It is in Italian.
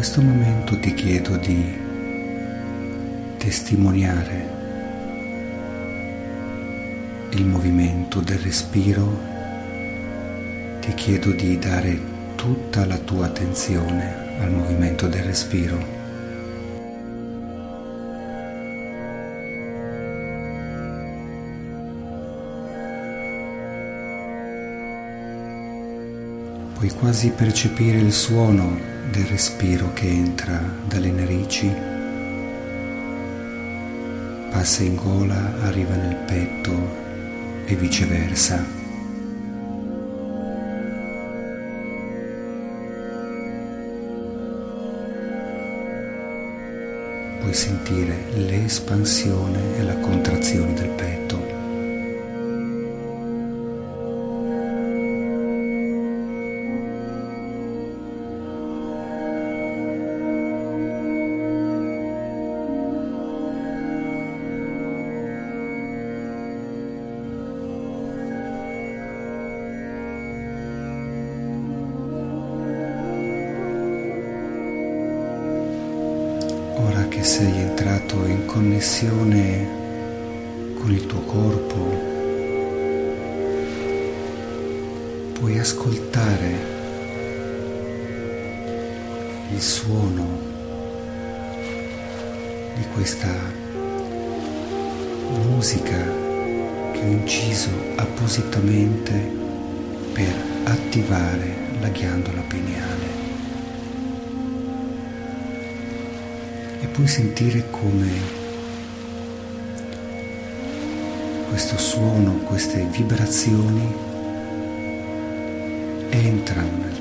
questo momento ti chiedo di testimoniare il movimento del respiro, ti chiedo di dare tutta la tua attenzione al movimento del respiro. Puoi quasi percepire il suono del respiro che entra dalle narici, passa in gola, arriva nel petto e viceversa. Puoi sentire l'espansione e la contrazione del petto. Ora che sei entrato in connessione con il tuo corpo, puoi ascoltare il suono di questa musica che ho inciso appositamente per attivare la ghiandola pineale. E puoi sentire come questo suono, queste vibrazioni entrano